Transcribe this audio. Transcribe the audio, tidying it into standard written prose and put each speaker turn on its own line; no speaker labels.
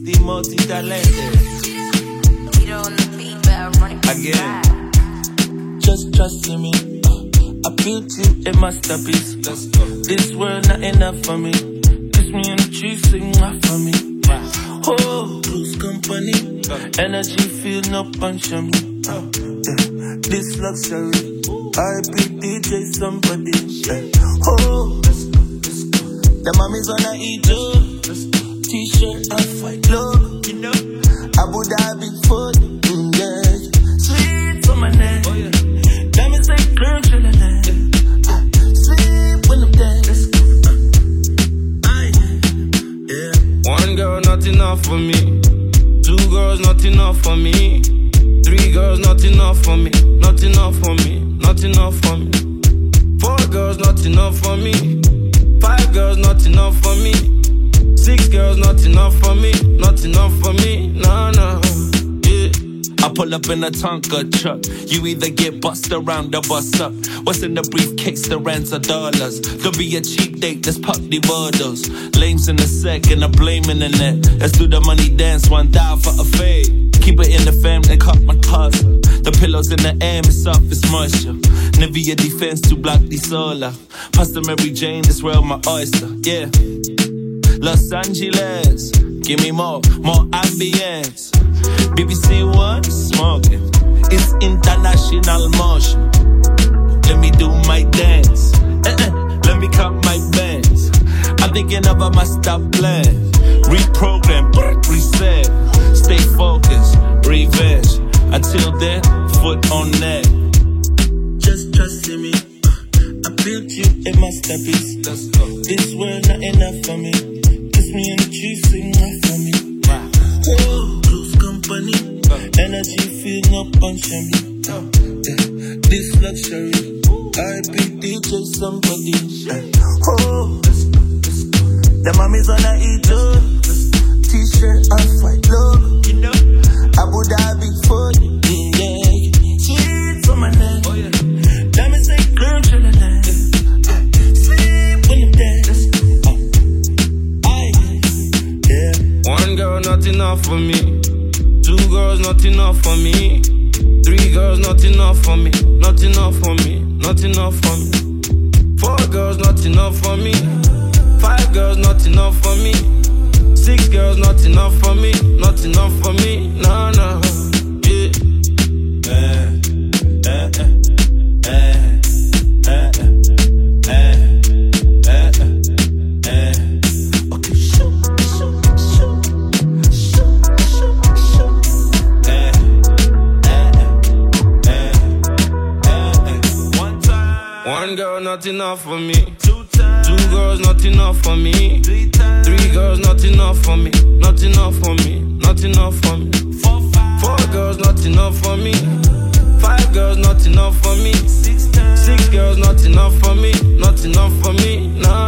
the multi-talented. Again. Just trust in me. I built you a masterpiece. Let's go. This world not enough for me. Kiss me in the trees, sing off for me. Oh, lose company. Energy feel no punch on me. This luxury. I be DJ somebody. Oh, the mommy's on a eat T-shirt and fight low. You know, Abu Dhabi food. Yeah, sweet for my neck. Oh, yeah. Diamonds like girl chillin'. Sleep when I'm dead. Yeah.
One girl not enough for me. Two girls not enough for me. Three girls not enough for me. Not enough for me. Not enough for me. Four girls not enough for me. Five girls not enough for me. Six girls not enough for me. Not enough for me. Nah, nah. Yeah.
I pull up in a Tonka truck. You either get bust around or bust up. What's in the briefcase? The rands of dollars. Don't be a cheap date, let's pop the bottles. Lames in the sec and I blame in the net. Let's do the money dance, one dial for a fade. Keep it in the fam and cut my cousin. The pillows in the air, it's soft, it's moisture. Nivea defense to block the solar. Pasta Mary Jane, this world my oyster. Yeah. Los Angeles, give me more ambience. BBC One, smoking. It's international motion. Let me do my dance. Let me cut my bands. I'm thinking of a master plan. Reprogram, reset. Stay focused, revenge. Until then, foot on neck. Just trust in me. I built you a masterpiece. Let's go. This world not enough for me. Kiss me in the trees, sing off for me. Oh, lose company. Energy feel no punch on me. This luxury. I be DJ somebody. Oh, the mommy's on a eat T-shirt and fight low. You know, Abu Dhabi food. Yeah, sweet for my neck. Oh yeah, diamonds like girl chillin'. Sleep when I'm dead. Yeah.
One girl not enough for me. Two girls not enough for me. Three girls not enough for me. Not enough for me. Not enough for me. Four girls not enough for me. Five girls not enough for me. Six girls not enough for me. Not enough for me. Nah, nah. Yeah.
Okay, shoot.
One girl not enough for me. Two girls not enough for me. Three girls not enough for me. Not enough for me. Not enough for me. Four girls not enough for me. Five girls not enough for me. Six girls not enough for me. Not enough for me. Nah.